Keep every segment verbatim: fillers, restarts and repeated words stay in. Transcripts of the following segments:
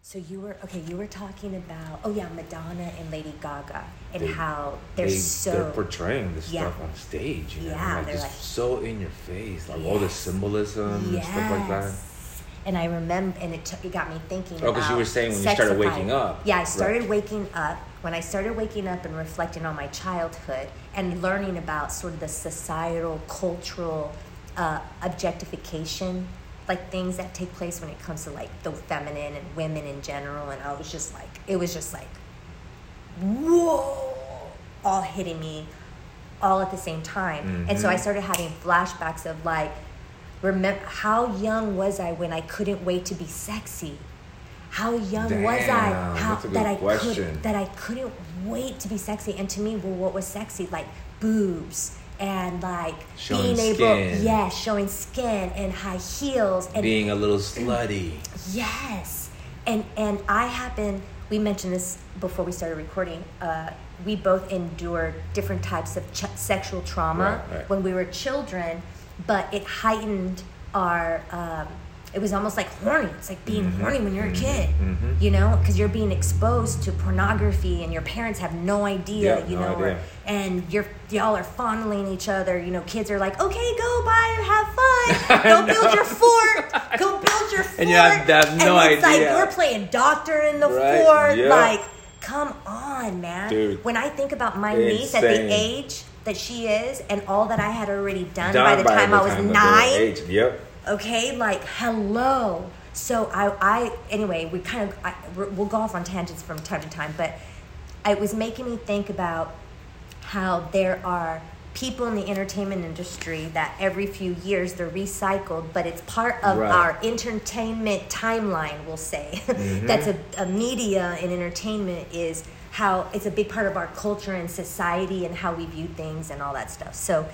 So you were okay. You were talking about oh yeah, Madonna and Lady Gaga and they, how they're they, so they're portraying this yeah. stuff on stage. You know? Yeah, like they're just like, so in your face, like yes. all the symbolism yes. and stuff like that. And I remember, and it, t- it got me thinking. Oh, because you were saying when you started waking up. Yeah, I started right. waking up. When I started waking up and reflecting on my childhood and learning about sort of the societal, cultural uh, objectification, like things that take place when it comes to like the feminine and women in general. And I was just like, it was just like, whoa, all hitting me all at the same time. Mm-hmm. And so I started having flashbacks of like, remember how young was I when I couldn't wait to be sexy? How young Damn, was I? How that's a good that I question. could that I couldn't wait to be sexy. And to me, well, what was sexy? Like boobs and like showing being skin. able, yeah, showing skin and high heels and being a little slutty. Yes, and and I happen. We mentioned this before we started recording. Uh, we both endured different types of ch- sexual trauma right, right. when we were children. But it heightened our, um, it was almost like horny. It's like being mm-hmm. horny when you're a kid, mm-hmm. you know, because you're being exposed to pornography and your parents have no idea, yeah, you no know, idea. Or, and you're, y'all are fondling each other. You know, kids are like, okay, go bye, have fun. Go build your fort. Go build your fort. And you have, have no and it's idea. like, we're playing doctor in the right? fort. Yep. Like, come on, man. Dude. When I think about my Insane. niece at the age that she is and all that I had already done, done by the by time the I was time nine. Age. Yep. Okay, like hello. So I, I anyway, we kind of I, we'll go off on tangents from time to time, but it was making me think about how there are people in the entertainment industry that every few years they're recycled, but it's part of right. our entertainment timeline. We'll say mm-hmm. that's a, a media and entertainment is. How it's a big part of our culture and society and how we view things and all that stuff. So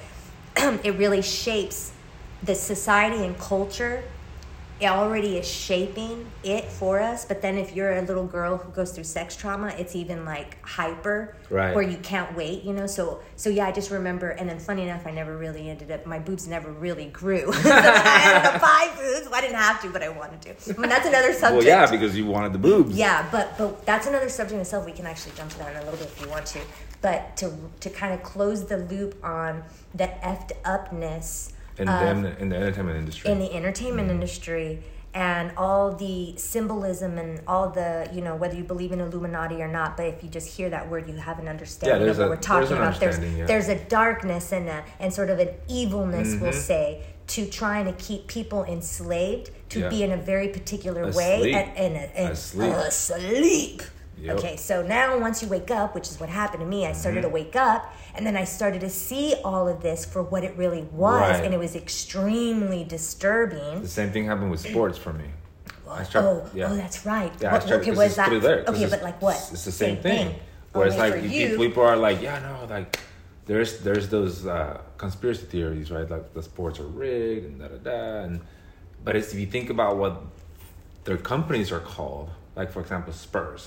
it really shapes the society and culture. It already is shaping it for us. But then if you're a little girl who goes through sex trauma, it's even like hyper, right. where you can't wait, you know? So, so yeah, I just remember, and then funny enough, I never really ended up, my boobs never really grew. So then I ended up buying boobs. Well, I didn't have to, but I wanted to. I mean, that's another subject. Well, yeah, because you wanted the boobs. Yeah, but but that's another subject in itself. We can actually jump to that in a little bit if you want to. But to to kind of close the loop on the effed upness in, of, the, in the entertainment industry. In the entertainment mm-hmm. industry. And all the symbolism and all the, you know, whether you believe in Illuminati or not, but if you just hear that word, you have an understanding yeah, of what a, we're talking there's about. There's yeah. there's a darkness and a, and sort of an evilness, mm-hmm. we'll say, to trying to keep people enslaved to yeah. be in a very particular asleep. way and, and, and asleep. asleep. Yep. Okay, so now once you wake up, which is what happened to me, I started mm-hmm. to wake up, and then I started to see all of this for what it really was, right. and it was extremely disturbing. The same thing happened with sports for me. I started, oh, yeah. oh, that's right. Yeah, what, I started, okay, was that? There, okay, but like what? It's the same, same thing. thing. Where it's like you, people are like, yeah, no, like there's there's those uh, conspiracy theories, right? Like the sports are rigged and da da da. And but it's, if you think about what their companies are called, like for example, Spurs,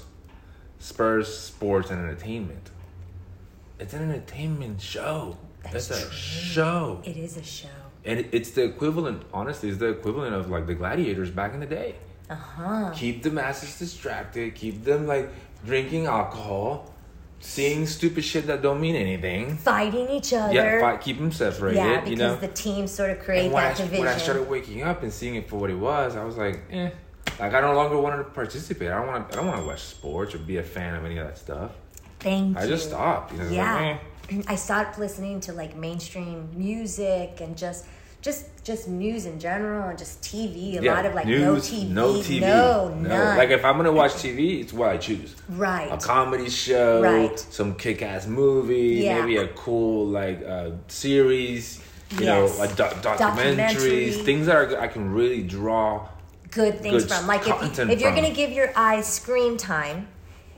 Spurs Sports and Entertainment. It's an entertainment show. That's it's a true. show. It is a show. And it's the equivalent, honestly, it's the equivalent of like the gladiators back in the day. Uh-huh. Keep the masses distracted. Keep them like drinking alcohol, seeing stupid shit that don't mean anything, fighting each other. Yeah, fight, keep them separated. Yeah, because you know? the teams sort of create that I, division. When I started waking up and seeing it for what it was, I was like, eh. Like I no longer wanted to participate. I don't want to. I don't want to watch sports or be a fan of any of that stuff. Thank I you. I just stopped. You know, yeah, like, eh. I stopped listening to like mainstream music and just. Just just news in general and just T V. A yeah, lot of like news, no T V. No T V. No, no. none. Like if I'm going to watch T V, it's what I choose. Right. A comedy show. Right. Some kick-ass movie. Yeah. Maybe a cool like uh, series. You yes. know, like do- documentaries. Documentary. Things that are, I can really draw good things good from. Like if, you, if you're going to give your eyes screen time,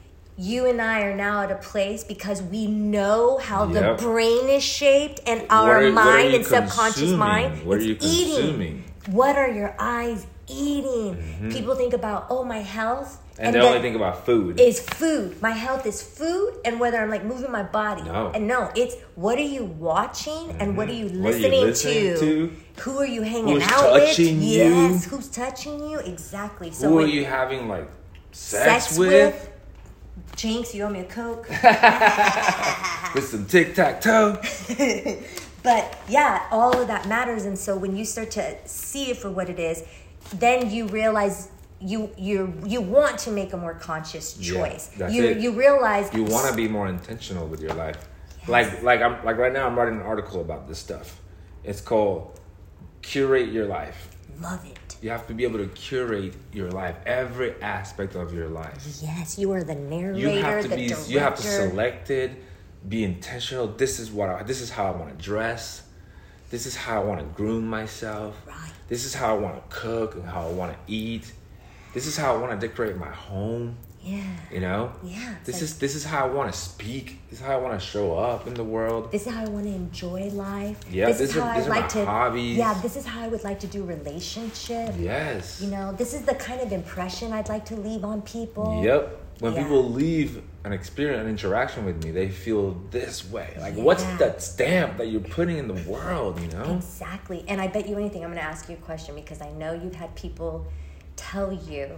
you and I are now at a place because we know how yep. the brain is shaped and our are, mind and consuming? subconscious mind. What it's are you consuming? Eating. What are your eyes eating? Mm-hmm. People think about, oh, my health. And, and they only think about food. Is food. My health is food and whether I'm like moving my body. No. And no, it's what are you watching mm-hmm. and what are you listening, are you listening to? to? Who are you hanging Who's out with? You? Yes. Who's touching you? Exactly. So Who when, are you having like sex, sex with, with Jinx, you owe me a Coke. with some tic-tac-toe. But yeah, all of that matters. And so when you start to see it for what it is, then you realize you you you want to make a more conscious choice. Yeah, that's you it. you realize You want to be more intentional with your life. Yes. Like like I'm like right now I'm writing an article about this stuff. It's called Curate Your Life. love it. You have to be able to curate your life, every aspect of your life. Yes, you are the narrator, You have to the be director. you have to select it, be intentional. This is what I, this is how I want to dress. This is how I want to groom myself. Right. This is how I want to cook and how I want to eat. This is how I want to decorate my home. Yeah. You know? Yeah. This like, is this is how I want to speak. This is how I want to show up in the world. This is how I want to enjoy life. Yeah, This these is are- how these I are like my to. hobbies. Yeah. This is how I would like to do relationship. Yes. You know, this is the kind of impression I'd like to leave on people. Yep. When Yeah. people leave an experience, an interaction with me, they feel this way. Like, what's Yeah. that stamp that you're putting in the world, you know? Exactly. And I bet you anything, I'm going to ask you a question because I know you've had people tell you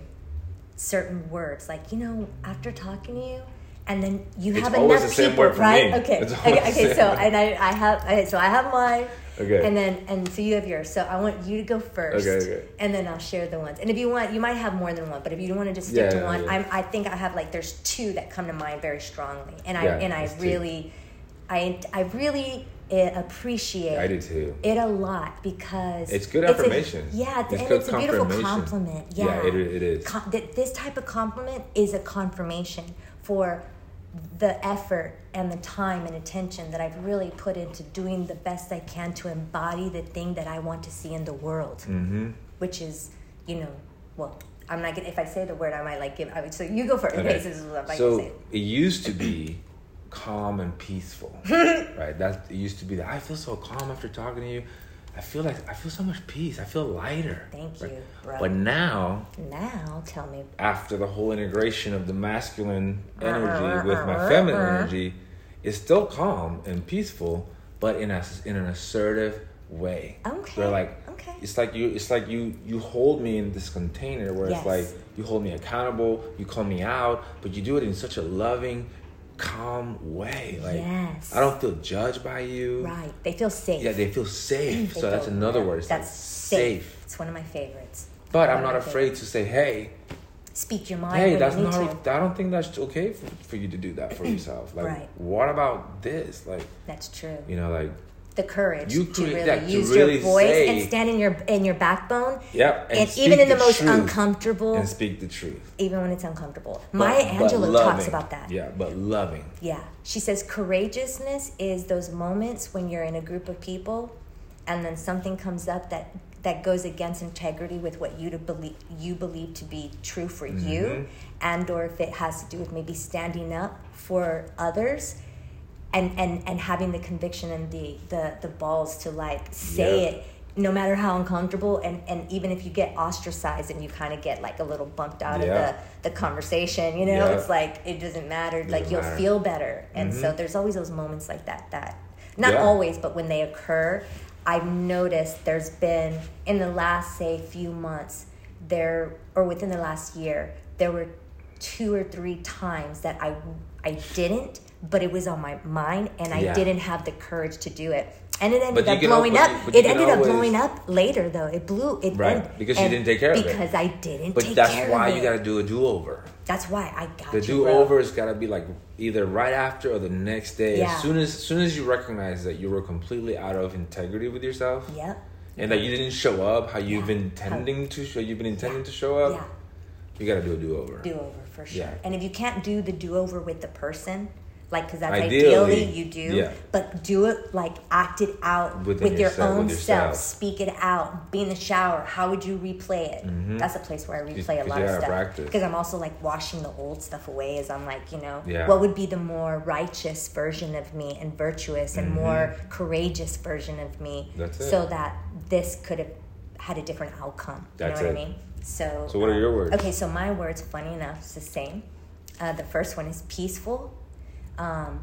certain words, like, you know, after talking to you, and then you It's have always enough the same people, word for right? me. Okay. It's Okay. always the Okay. same So word. and I, I have okay, so I have mine. Okay. And then and so you have yours. So I want you to go first. Okay, okay. And then I'll share the ones. And if you want, you might have more than one. But if you want to just stick Yeah, to yeah, one, yeah. I'm, I think I have like there's two that come to mind very strongly. And I Yeah, and I it's two. really, I I really uh, appreciate. I do too. It a lot because It's good a- affirmation. yeah, It's and good it's a beautiful confirmation. compliment. Yeah, Yeah, it- it is. Com- that this type of compliment is a confirmation for the effort and the time and attention that I've really put into doing the best I can to embody the thing that I want to see in the world, Mm-hmm. which is, you know, well, I'm not gonna. If I say the word, I might like give. I would, so you go first. Okay. Okay, so this is what I'm gonna So say. it used to be calm and peaceful, right? That it used to be that I feel so calm after talking to you. I feel like I feel so much peace. I feel lighter. Thank right? you, bro. But now, Now, tell me. after the whole integration of the masculine energy with my feminine energy, it's still calm and peaceful, but in a in an assertive way. Okay. Where like Okay. it's like you it's like you you hold me in this container where Yes. it's like you hold me accountable, you call me out, but you do it in such a loving, calm way. Like Yes. I don't feel judged by you. Right. They feel safe. Yeah, they feel safe. They so that's feel- another yeah, word. It's That's like safe. safe. It's one of my favorites. But One I'm of not my afraid to say, hey, Speak your mind. hey, when that's you need not. to. I don't think that's okay for, for you to do that for yourself. Like, Right. what about this? Like, That's true. you know, like, The courage You to create really that, to use really your voice say- and stand in your in your backbone. yep. And, And, speak even in the, most truth uncomfortable, and speak the truth. even when it's uncomfortable. But- Maya but Angelou loving. talks about that. Yeah, but loving. Yeah. She says courageousness is those moments when you're in a group of people and then something comes up that that goes against integrity with what you to believe you believe to be true for Mm-hmm. you, and or if it has to do with maybe standing up for others and and and having the conviction and the the, the balls to like say Yep. it no matter how uncomfortable, and, and even if you get ostracized and you kind of get like a little bumped out Yeah. of the, the conversation, you know, Yeah. it's like it doesn't matter. Like Doesn't you'll matter. feel better. And so Mhm. there's always those moments like that that not Yeah. always, but when they occur, I've noticed there's been in the last say few months there or within the last year, there were two or three times that I I didn't, but it was on my mind and I Yeah. didn't have the courage to do it. And it ended But you up can blowing al- up. but you- but you It can ended up always- blowing up later though. It blew it Right, and- because you and didn't take care of it. Because I didn't But take that's care why of you it. got to do a do-over. That's why I got The you, bro. do-over's got to be like either right after or the next day. Yeah. As soon as, as soon as you recognize that you were completely out of integrity with yourself, Yep. and that you didn't show up how you've Yeah. been intending to show, you've been intending Yeah. to show up. Yeah. You got to do a do-over. Do over for sure. Yeah. And if you can't do the do over with the person, like because that's Ideally, ideally, you do, yeah. but do it like act it out Within with your yourself- own with yourself. self. Speak it out. Be in the shower. How would you replay it? Mhm. That's a place where I replay a 'Cause lot you of gotta stuff practice. because I'm also like washing the old stuff away. As I'm like, you know, Yeah. what would be the more righteous version of me and virtuous and Mhm. more courageous version of me, That's it. so that this could have had a different outcome. That's you know what it. I mean? So. So what are um, your words? Okay, so my words, funny enough, it's the same. Uh, the first one is peaceful. Um,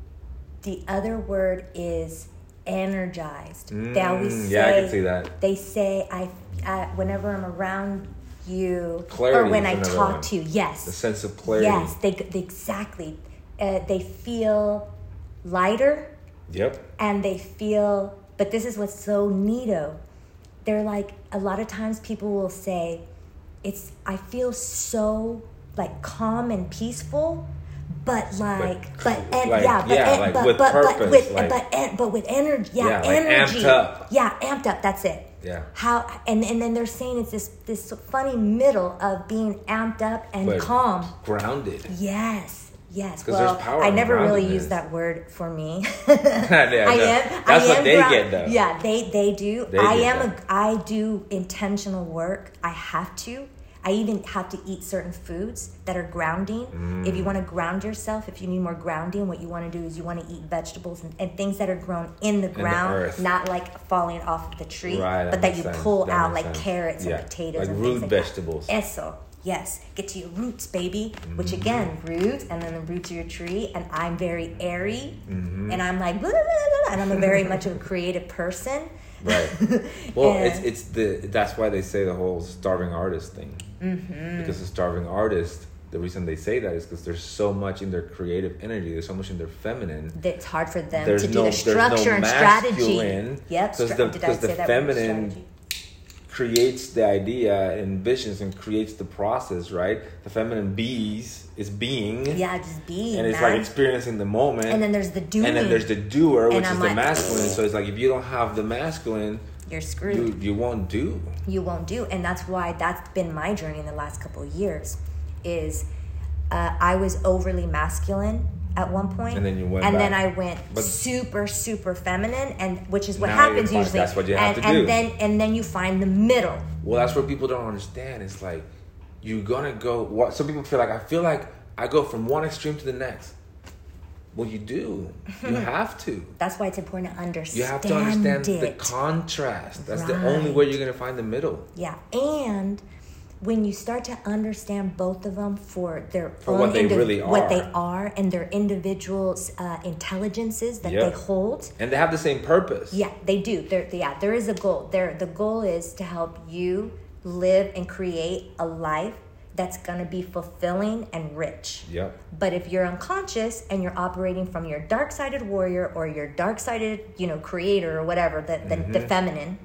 the other word is energized. They always Mm, say, yeah, I can see that. They say I, I, whenever I'm around you, clarity or when is I another talk one. to you, yes. The sense of clarity. Yes, they, they exactly. Uh, they feel lighter. Yep. And they feel, but this is what's so neato. They're like, a lot of times people will say, it's, I feel so like calm and peaceful, but like, but, but and, like, yeah, but, yeah, and, like but, with but, purpose, but with, like, but, and, but with energy, yeah, yeah, like energy, amped up. yeah, amped up. That's it. Yeah. How and and then they're saying it's this this funny middle of being amped up and But calm, grounded. Yes. Yes, 'Cause well, there's power I in never really groundedness. use that word for me. Yeah, I no, am. that's I what am they ground- get, though. Yeah, they they do. They I get am that. a. I do intentional work. I have to. I even have to eat certain foods that are grounding. Mm. If you want to ground yourself, if you need more grounding, what you want to do is you want to eat vegetables and, and things that are grown in the ground, earth. not like falling off of the tree, Right, that but that makes you sense. pull That out makes like sense. carrots Yeah. and potatoes Like and root things like that. vegetables. Eso. Yes, get to your roots, baby. Mm-hmm. Which again, roots, and then the roots of your tree. And I'm very airy, Mm-hmm. and I'm like, blah, blah, blah, blah, and I'm a very much of a creative person. Right. Well, And- it's it's the that's why they say the whole starving artist thing. Mm-hmm. Because the starving artist, the reason they say that is because there's so much in their creative energy. There's so much in their feminine. It's hard for them There's to do no the there's no structure and strategy. masculine. Yep. Because stra- the did I because the say that word, feminine strategy? creates the idea, envisions, and creates the process. Right. The feminine bees is being. Yeah, just be. And it's man. like experiencing the moment. And then there's the doing. And then there's the doer, which And is I'm the like, masculine. So it's like if you don't have the masculine, You're screwed. you you won't do. You won't do, and that's why that's been my journey in the last couple of years. Is uh, I was overly masculine at one point, And then you went and back. then I went But- super, super feminine, and which is what Now you're happens fine. usually. That's what you and, have to and do. then and then you find the middle. Well, that's what people don't understand. It's like you're gonna go. What some people feel like. I feel like I go from one extreme to the next. Well, you do. You have to. That's why it's important to understand. You have to understand it. the contrast. That's the Right. only way you're gonna find the middle. Yeah, and when you start to understand both of them for their For own what they indi- really what are. they are, and their individual uh, intelligences that Yep. they hold. And they have the same purpose. Yeah, they do. There, yeah, there is a goal. There, the goal is to help you live and create a life that's going to be fulfilling and rich. Yep. But if you're unconscious and you're operating from your dark-sided warrior or your dark-sided, you know, creator or whatever, the the, Mm-hmm. the feminine,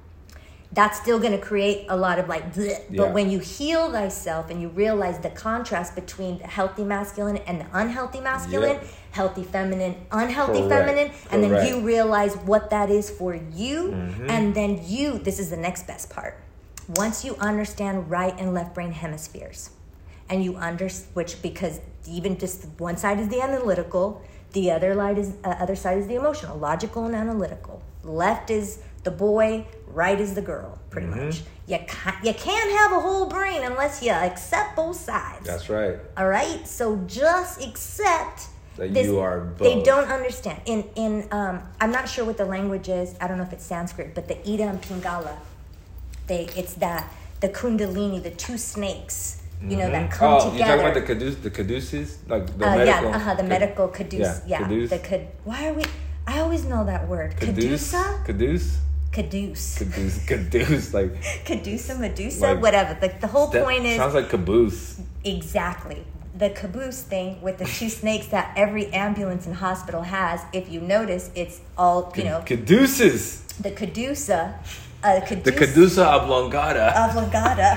that's still going to create a lot of like bleh. Yeah. But when you heal thyself and you realize the contrast between the healthy masculine and the unhealthy masculine, Yep. healthy feminine, unhealthy Correct. feminine, and then Correct. you realize what that is for you, Mm-hmm. and then you, this is the next best part. Once you understand right and left brain hemispheres, and you under which because even just one side is the analytical, the other side is uh, other side is the emotional, logical and analytical. Left is the boy, right is the girl, pretty Mm-hmm. much. You can't, you can't have a whole brain unless you accept both sides. That's right. All right, so just accept That this. you are They both. don't understand. In in um, I'm not sure what the language is. I don't know if it's Sanskrit, but the Ida and Pingala, they it's that the Kundalini, the two snakes, you know, that come Oh, together. you're talking about the caduce, the caduceus, like the uh, medical. yeah, uh-huh, the cad- medical caduce. yeah, Yeah, caduce. the cad. Why are we? I always know that word. Caduce. Cadusa, Caduce. caduce, Caduce. Caduce. Like. cadusa, medusa, Like, whatever. The, the whole that point is sounds like caboose. exactly the caboose thing with the two snakes that every ambulance and hospital has. If you notice, it's all you know. Caduceus. The cadusa, uh, caduce, The cadusa oblongata. oblongata,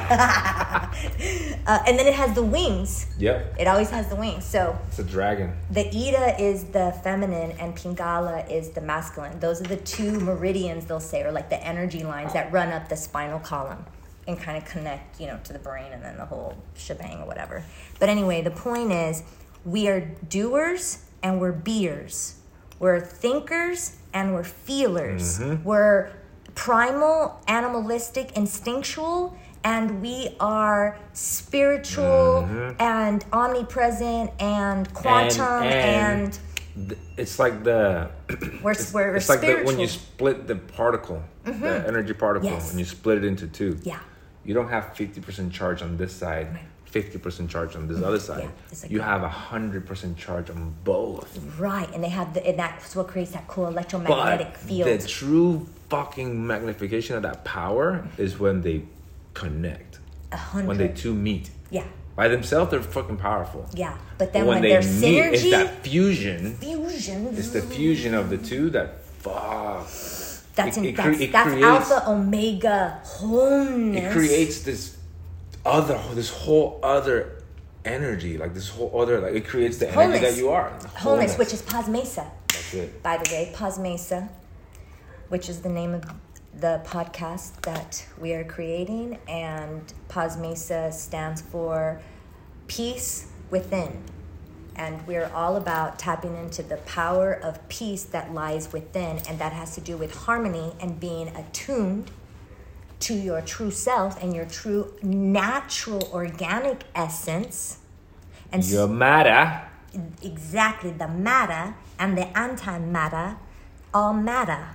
uh, and then it has the wings. Yep. It always has the wings. So It's a dragon. the Ida is the feminine and Pingala is the masculine. Those are the two meridians, they'll say, or like the energy lines that run up the spinal column and kind of connect, you know, to the brain and then the whole shebang or whatever. But anyway, the point is we are doers and we're beers. We're thinkers and we're feelers. Mm-hmm. We're primal, animalistic, instinctual, and we are spiritual Mm-hmm. and omnipresent and quantum and, and- Th- It's like the. we're, It's, we're it's like the, spiritual. when you split the particle, the energy particle, Yes. and you split it into two. Yeah. You don't have fifty percent charge on this side, fifty percent charge on this other side. it's like you that. have one hundred percent charge on both. Right, and they have the, and that's what creates that cool electromagnetic But field. the true fucking magnification of that power is when they connect. A hundred. When they two meet. Yeah. By themselves, they're fucking powerful. Yeah, but then but when, when they there's meet, synergy, it's that fusion. Fusion. It's the fusion of the two that fuck. That's it, in, it, that's, it that's creates, alpha omega wholeness. It creates this other, this whole other energy, like this whole other, like it creates the wholeness. energy that you are. Wholeness, Wholeness, which is Paz Mesa. That's it. By the way, Paz Mesa, which is the name of the podcast that we are creating, and Paz Mesa stands for peace within. And we're all about tapping into the power of peace that lies within, and that has to do with harmony and being attuned to your true self and your true natural organic essence. And Your matter. Exactly, the matter and the antimatter all matter.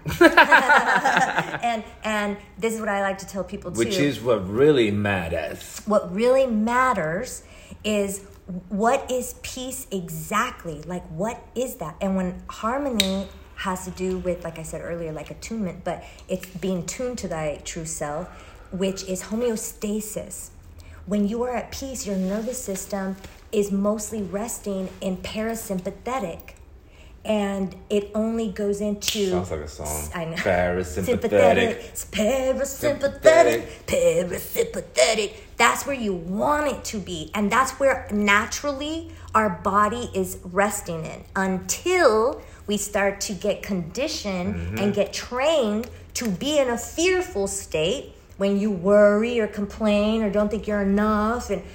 and and this is what I like to tell people too. Which is what really matters. What really matters is what is peace exactly? Like, what is that? And when harmony has to do with, like I said earlier, like attunement, but it's being tuned to thy true self, which is homeostasis. When you are at peace, your nervous system is mostly resting in parasympathetic. And it only goes into... Sounds like a song. I know. Parasympathetic. Parasympathetic. Parasympathetic. That's where you want it to be. And that's where naturally our body is resting in. Until we start to get conditioned mm-hmm. and get trained to be in a fearful state. When you worry or complain or don't think you're enough and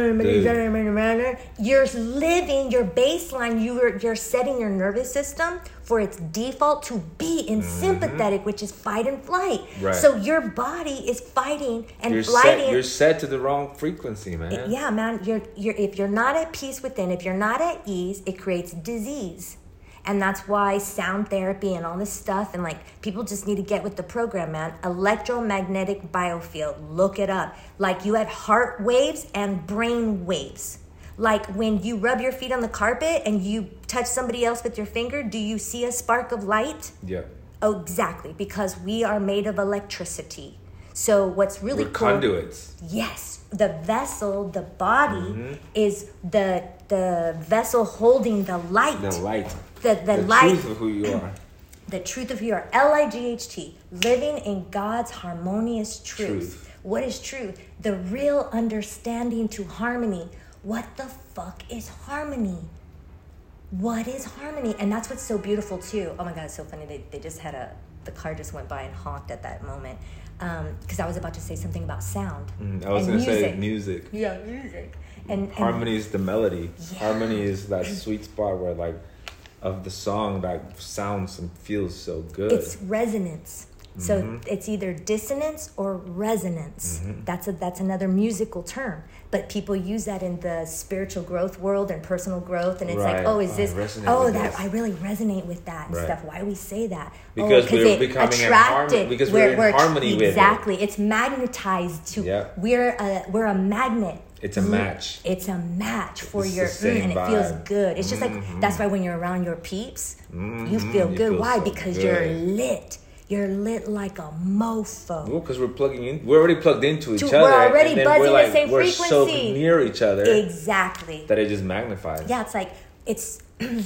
Dude. You're living your baseline, you're you're setting your nervous system for its default to be in mm-hmm. sympathetic, which is fight and flight. Right. So your body is fighting and you're flighting. Set, you're set to the wrong frequency, man. Yeah, man. You're you're if you're not at peace within, if you're not at ease, it creates disease. And that's why sound therapy and all this stuff, and like people just need to get with the program, man. Electromagnetic biofield, look it up. Like you have heart waves and brain waves. Like when you rub your feet on the carpet and you touch somebody else with your finger, do you see a spark of light? Yeah. Oh, exactly, because we are made of electricity. So what's really We're cool, conduits. Yes, the vessel, the body mm-hmm. is the the vessel holding the light. The light. The, the, the light, truth of who you are. The truth of who you are. L I G H T. Living in God's harmonious truth. truth. What is truth? The real understanding to harmony. What the fuck is harmony? What is harmony? And that's what's so beautiful too. Oh my God, it's so funny. They, they just had a, the car just went by and honked at that moment. Because um, I was about to say something about sound. Mm, I was going to say music. Yeah, music. And, harmony and, is the melody. Yeah. Harmony is that sweet spot where like of the song that sounds and feels so good. It's resonance. So mm-hmm. it's either dissonance or resonance. Mm-hmm. That's a that's another musical term. But people use that in the spiritual growth world and personal growth, and it's right. like, oh, is this? Oh, that this. I really resonate with that and right. stuff. Why do we say that? Because oh, we're becoming in harmony. Because we're, we're in we're, harmony exactly. with it. Exactly. It's magnetized to. Yeah. We're a we're a magnet. It's a match. It's a match for it's your, mm, and it vibe. feels good. It's just mm-hmm. like, that's why when you're around your peeps, mm-hmm. you feel you good. feel Why? So because good. You're lit. You're lit like a mofo. Well, because we're plugging in. We're already plugged into each to, other. We're already and then buzzing we're like, the same we're frequency. so near each other. Exactly. That it just magnifies. Yeah, it's like, it's...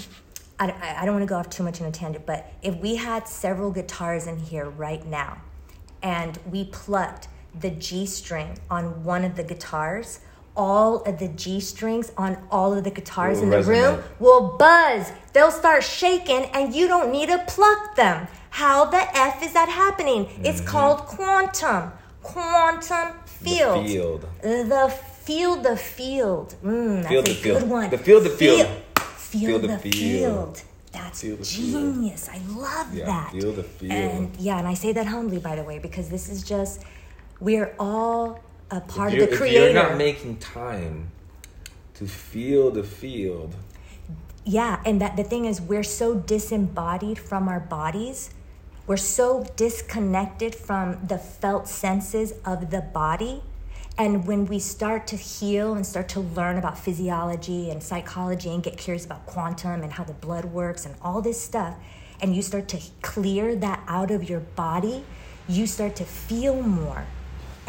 I, I don't want to go off too much in a tangent, but if we had several guitars in here right now, and we plucked the G string on one of the guitars, all of the G strings on all of the guitars will in the resonate. room will buzz. They'll start shaking, and you don't need to pluck them. How the F is that happening? Mm-hmm. It's called quantum. Quantum field. The field. The field, the field. Mm, that's field a the field. good one. The field, the field. Feel, feel the, the field. field. That's feel the genius. Field. I love yeah, that. Feel the field. And yeah, and I say that humbly, by the way, because this is just, we're all a part of the creator. If you're not making time to feel the field. Yeah, and that the thing is, we're so disembodied from our bodies. We're so disconnected from the felt senses of the body. And when we start to heal and start to learn about physiology and psychology and get curious about quantum and how the blood works and all this stuff, and you start to clear that out of your body, you start to feel more.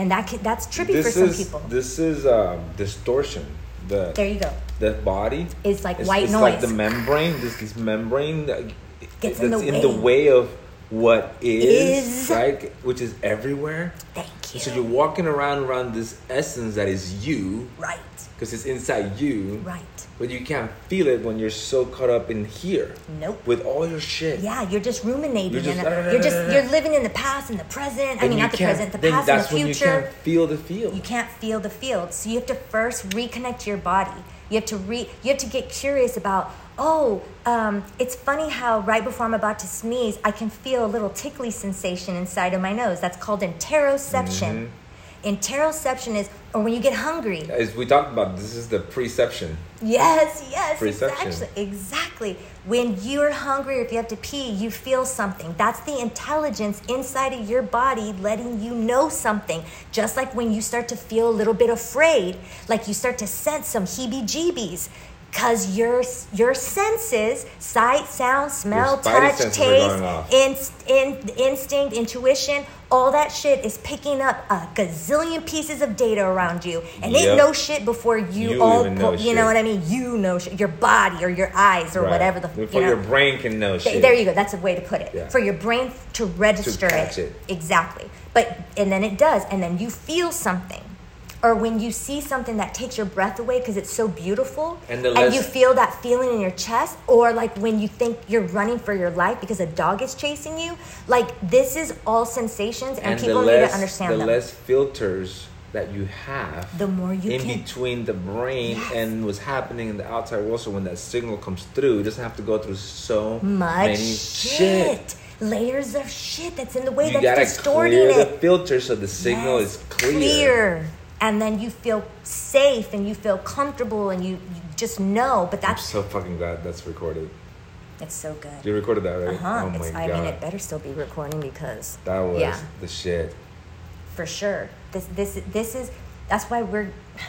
And that can, that's trippy this for some is, people. This is um, distortion. The, there you go. The body is like it's, white it's noise. Like the membrane, this, this membrane that gets that's in the in way. the way of what is, is. right? Which is everywhere. Thank you. So you're walking around around this essence that is you. Right. Because it's inside you. Right. But you can't feel it when you're so caught up in here. Nope. With all your shit. Yeah, you're just ruminating. You're just, and, uh, you're just you're living in the past and the present. I mean, not the present, the past and the future. That's when you can't feel the field. You can't feel the field. So you have to first reconnect to your body. You have to re. You have to get curious about. Oh, um, it's funny how right before I'm about to sneeze, I can feel a little tickly sensation inside of my nose. That's called interoception. Mm-hmm. Interoception is, or when you get hungry. As we talked about, this is the preception. Yes, yes, Preception. exactly, exactly. When you're hungry or if you have to pee, you feel something. That's the intelligence inside of your body letting you know something. Just like when you start to feel a little bit afraid, like you start to sense some heebie-jeebies. Because your your senses, sight, sound, smell, touch, taste, inst, in, instinct, intuition, all that shit is picking up a gazillion pieces of data around you. And yep. ain't no shit before you, you all, know you shit. know what I mean? You know shit. Your body or your eyes or right. whatever. the Before you know. your brain can know shit. There you go. That's a way to put it. Yeah. For your brain to register to catch it. it. Exactly. But, and then it does. And then you feel something. Or when you see something that takes your breath away because it's so beautiful and, and less, you feel that feeling in your chest, or like when you think you're running for your life because a dog is chasing you, like this is all sensations and, and people less, need to understand the them. The less filters that you have, the more you in can. between the brain yes. and what's happening in the outside world, so when that signal comes through, it doesn't have to go through so much many shit. shit. Layers of shit that's in the way you that's gotta distorting clear it. the filter so the signal yes, is clear. clear. And then you feel safe and you feel comfortable and you, you just know. But that's I'm so fucking glad that's recorded. It's so good. You recorded that, right? Uh-huh. Oh my it's, god. I mean, it better still be recording because that was yeah, the shit. For sure. This this this is that's why we're.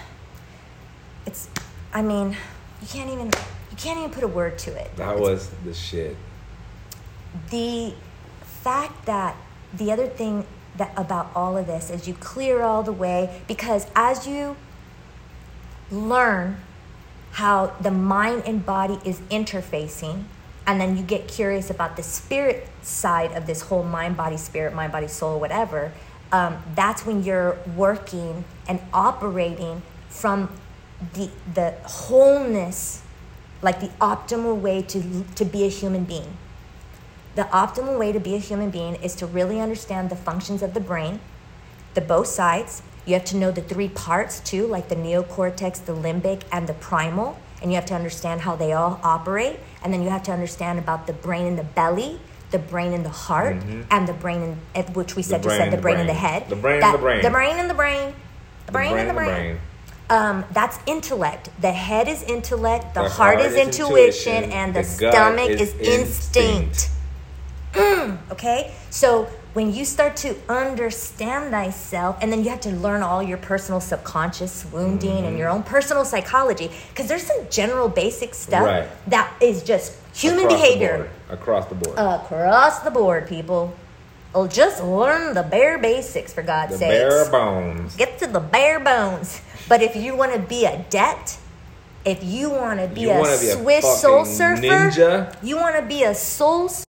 It's. I mean, you can't even you can't even put a word to it. That it's, was the shit. The fact that the other thing. That about all of this is you clear all the way, because as you learn how the mind and body is interfacing, and then you get curious about the spirit side of this whole mind, body, spirit, mind, body, soul, whatever, um, that's when you're working and operating from the the wholeness, like the optimal way to to be a human being. The optimal way to be a human being is to really understand the functions of the brain, the both sides. You have to know the three parts too, like the neocortex, the limbic, and the primal. And you have to understand how they all operate. And then you have to understand about the brain in the belly, the brain in the heart, mm-hmm. and the brain in, which we said, just said the brain in the head. The brain that, in the brain. The brain in the brain. The brain in the brain. brain. Um, that's intellect. The head is intellect, the, the heart, heart is, is intuition, intuition, and the, the stomach is, is instinct. instinct. Mm, okay? So when you start to understand thyself, and then you have to learn all your personal subconscious wounding mm-hmm. and your own personal psychology, because there's some general basic stuff right. that is just human Across behavior. The Across the board. Across the board, people. Well, just learn the bare basics, for God's sake. The bare bones. Get to the bare bones. But if you want to be a debt, if you want to be you a be Swiss a soul surfer, ninja. you want to be a soul